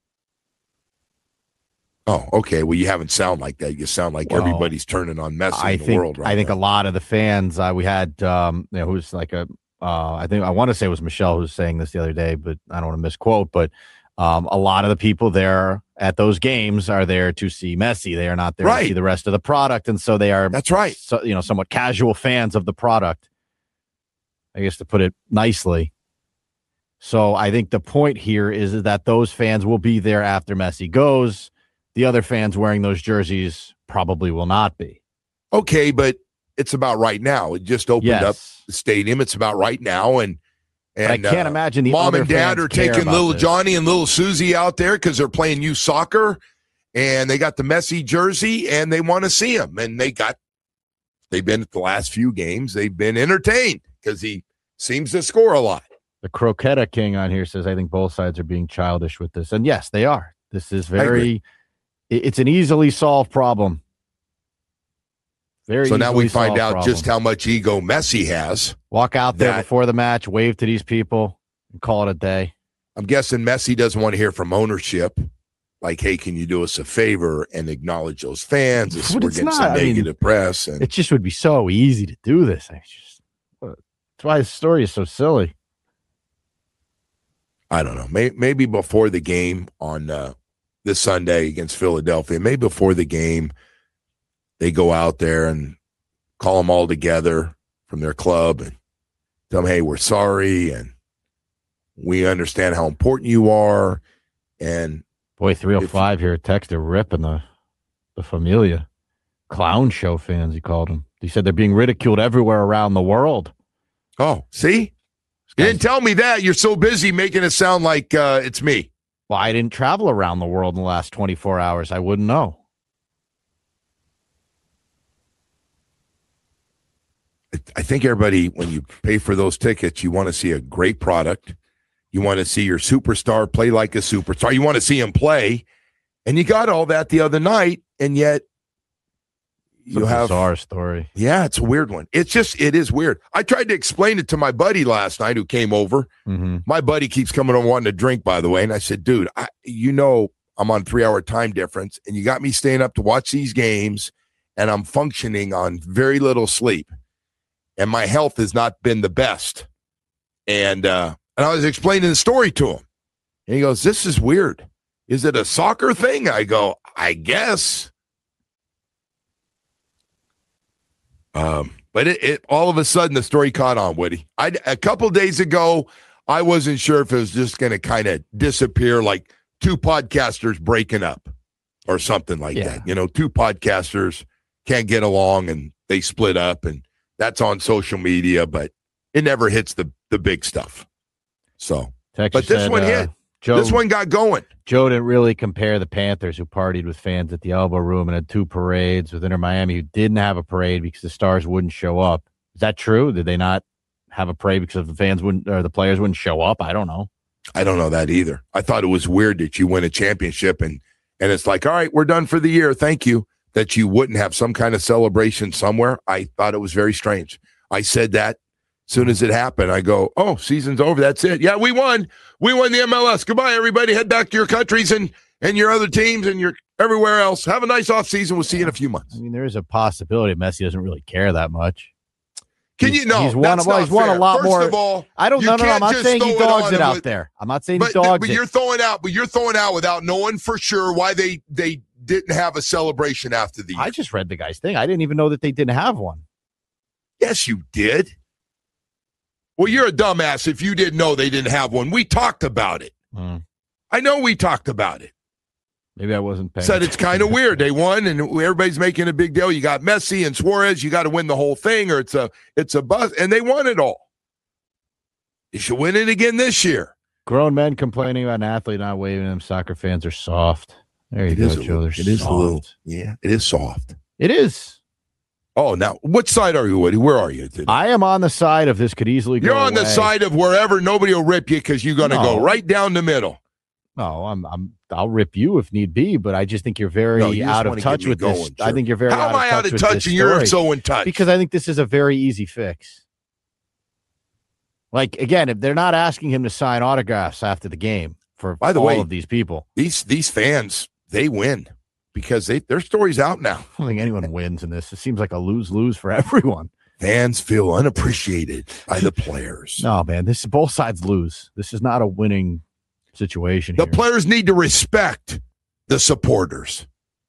Oh, okay. Well, you haven't sound like that. You sound like well, everybody's turning on Messi I in the think, world right I think now. a lot of the fans, uh, we had, um, you know, who's like a, Uh, I think I want to say it was Michelle who was saying this the other day, but I don't want to misquote. But um, a lot of the people there at those games are there to see Messi. They are not there right. to see the rest of the product, and so they are. That's right. So, you know, somewhat casual fans of the product, I guess, to put it nicely. So I think the point here is that those fans will be there after Messi goes. The other fans wearing those jerseys probably will not be. Okay, but it's about right now. It just opened yes. up the stadium. It's about right now, and and but I can't uh, imagine the mom other and dad fans are care taking about little this. Johnny and little Susie out there because they're playing youth soccer, and they got the Messi jersey, and they want to see him, and they got they've been at the last few games, they've been entertained because he seems to score a lot. The Croqueta King on here says, I think both sides are being childish with this. And yes, they are. This is very, it's an easily solved problem. Very so now we easily find solved out problem. just how much ego Messi has. Walk out there that- before the match, wave to these people, and call it a day. I'm guessing Messi doesn't want to hear from ownership. Like, hey, can you do us a favor and acknowledge those fans? This, But we're it's getting not. some I mean, negative press. And It just would be so easy to do this. I just, that's why his story is so silly. I don't know. May, maybe before the game on uh, this Sunday against Philadelphia, maybe before the game, they go out there and call them all together from their club and tell them, hey, we're sorry and we understand how important you are. And Boy, three oh five here, texter ripping the, the Familia. Clown show fans, he called them. He said they're being ridiculed everywhere around the world. oh, see? You didn't tell me that. You're so busy making it sound like uh, it's me. Well, I didn't travel around the world in the last twenty-four hours. I wouldn't know. I think everybody, when you pay for those tickets, you want to see a great product. You want to see your superstar play like a superstar. You want to see him play. And you got all that the other night, and yet you It's a have bizarre story. Yeah, it's a weird one. It's just, it is weird. I tried to explain it to my buddy last night who came over. Mm-hmm. My buddy keeps coming over wanting to drink, by the way. And I said, dude, I, you know, I'm on three hour time difference and you got me staying up to watch these games and I'm functioning on very little sleep and my health has not been the best. And, uh, and I was explaining the story to him and he goes, this is weird. Is it a soccer thing? I go, I guess. Um, but it, it all of a sudden the story caught on, Woody. I a couple days ago, I wasn't sure if it was just going to kind of disappear, like two podcasters breaking up or something like Yeah. that. You know, two podcasters can't get along and they split up, and that's on social media, but it never hits the the big stuff. So, Texas but this said, one uh, hit. Joe, This one got going. Joe didn't really compare the Panthers, who partied with fans at the Elbow Room and had two parades, with Inter Miami, who didn't have a parade because the stars wouldn't show up. Is that true? Did they not have a parade because the fans wouldn't, or the players wouldn't show up? I don't know. I don't know that either. I thought it was weird that you win a championship and and it's like, all right, we're done for the year. Thank you. That you wouldn't have some kind of celebration somewhere. I thought it was very strange. I said that as soon as it happened. I go, oh, season's over. That's it. Yeah, we won. We won the M L S. Goodbye, everybody. Head back to your countries and and your other teams and your everywhere else. Have a nice off season. We'll see you in a few months. I mean, there is a possibility Messi doesn't really care that much. Can He's- you know? He's won, that's well, not he's won fair. a lot First more. of all, I don't you know. No, no, I'm can't not just saying he throw it dogs on it him out with- there. I'm not saying But, he dogs but it. you're throwing out, but you're throwing out without knowing for sure why they they didn't have a celebration after the year. I just read the guy's thing. I didn't even know that they didn't have one. Yes, you did. Well, you're a dumbass if you didn't know they didn't have one. We talked about it. Mm. I know we talked about it. Maybe I wasn't paying Said it's kind of weird. They won, and everybody's making a big deal. You got Messi and Suarez. You got to win the whole thing, or it's a it's a bust. And they won it all. You should win it again this year. Grown men complaining about an athlete not waving them. Soccer fans are soft. There you It go, is a Joe. little- They're it is a soft. little. Yeah, it is soft. It is. Oh, now what side are you, Woody? Where are you today? I am on the side of this could easily go You're on the away. side of wherever nobody will rip you because you're going to No. go right down the middle. No, I'm I'm I'll rip you if need be, but I just think you're very No, you just out of wanna touch get me with this. going, I sure. think you're very How out am I of out touch of with touch this and you're story. so in touch? Because I think this is a very easy fix. Like, again, if they're not asking him to sign autographs after the game for By the all way, of these people, these these fans, they win because they their story's out now. I don't think anyone wins in this. It seems like a lose-lose for everyone. Fans feel unappreciated by the players. No, man, this both sides lose. This is not a winning situation The here. players need to respect the supporters.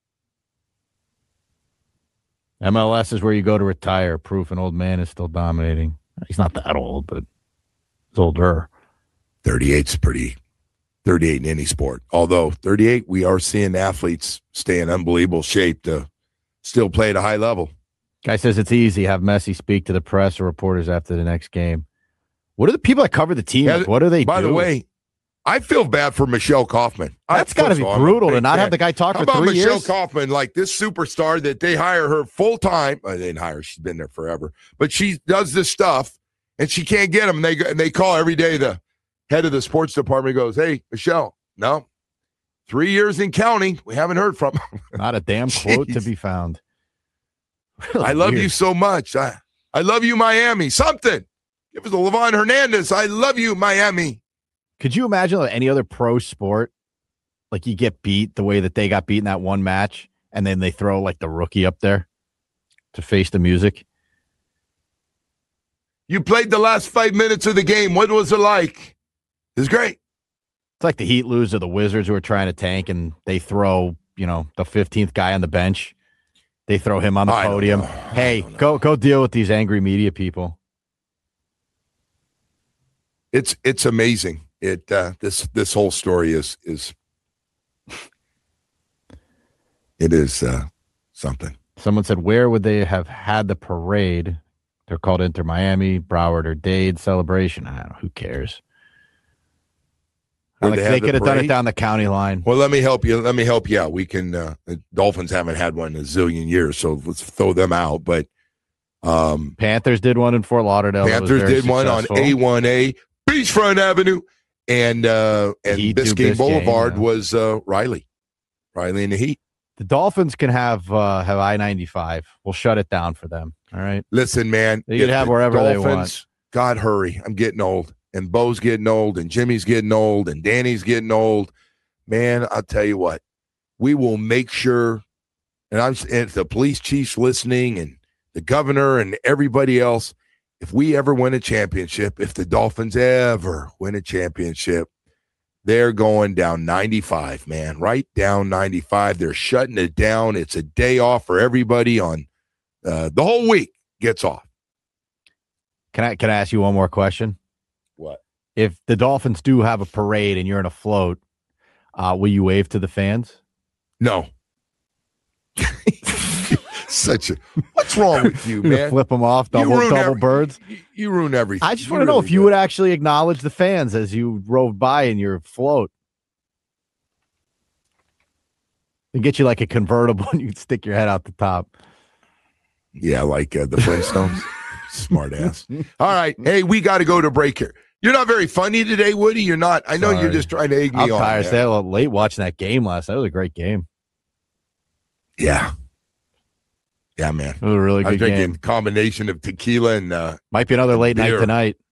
M L S is where you go to retire. Proof an old man is still dominating. He's not that old, but he's older. thirty-eight's pretty, thirty-eight in any sport. Although thirty-eight, we are seeing athletes stay in unbelievable shape to still play at a high level. Guy says it's easy. Have Messi speak to the press or reporters after the next game. What are the people that cover the team? Yeah, like? What do they By do? the way, I feel bad for Michelle Kaufman. That's got to be brutal to not fan. have the guy talk How for about three Michelle years. Kaufman, like this superstar that they hire her full time? Well, they didn't hire her; she's been there forever. But she does this stuff, and she can't get them. And they and they call every day. The head of the sports department goes, "Hey, Michelle, no, three years in counting. We haven't heard from her." Not a damn quote to be found. Really I love weird. you so much. I I love you, Miami. Something. Give us a Levon Hernandez. I love you, Miami. Could you imagine like, any other pro sport? Like you get beat the way that they got beat in that one match, and then they throw like the rookie up there to face the music. You played the last five minutes of the game. What was it like? It was great. It's like the Heat lose to the Wizards who are trying to tank, and they throw, you know, the fifteenth guy on the bench. They throw him on the I don't podium. know. Hey, go go deal with these angry media people. It's it's amazing. It uh, this this whole story is is it is uh, something. Someone said, where would they have had the parade? They're called Inter Miami, Broward, or Dade celebration. I don't know. Who cares? Where Like, they they have the could have done it parade? down the county line. Well, let me help you. Let me help you out. We can. Uh, the Dolphins haven't had one in a zillion years, so let's throw them out. But um, Panthers did one in Fort Lauderdale. that was Panthers very did one on successful. A one A Beachfront Avenue, and uh, and Heat do Biscayne Biscayne, Boulevard yeah. was uh, Riley, Riley in the Heat. The Dolphins can have uh, have I ninety-five. We'll shut it down for them. All right. Listen, man, They can if have the wherever they Dolphins, want. God, hurry! I'm getting old, and Bo's getting old, and Jimmy's getting old, and Danny's getting old. Man, I'll tell you what, we will make sure, and I'm and if the police chief's listening, and the governor, and everybody else. If we ever win a championship, if the Dolphins ever win a championship, they're going down ninety-five, man, right down ninety-five. They're shutting it down. It's a day off for everybody on uh, the whole week gets off. Can I can I ask you one more question? What? If the Dolphins do have a parade and you're in a float, uh, will you wave to the fans? No. Such a what's wrong with you, You're gonna man? flip them off, You double ruin double every- birds. You, you ruin everything. I just want to know really if you do. would actually acknowledge the fans as you rode by in your float. And get you like a convertible and you can stick your head out the top. Yeah, like uh, the Flintstones. Smart ass. All right. Hey, we got to go to break here. You're not very funny today, Woody. You're not. I know you're Sorry. just trying to egg me I'm on. tired. man. Stayed a little late watching that game last night. It was a great game. Yeah. Yeah, man. It was a really I'm good drinking game. a combination of tequila and uh, Might be another late night beer. tonight.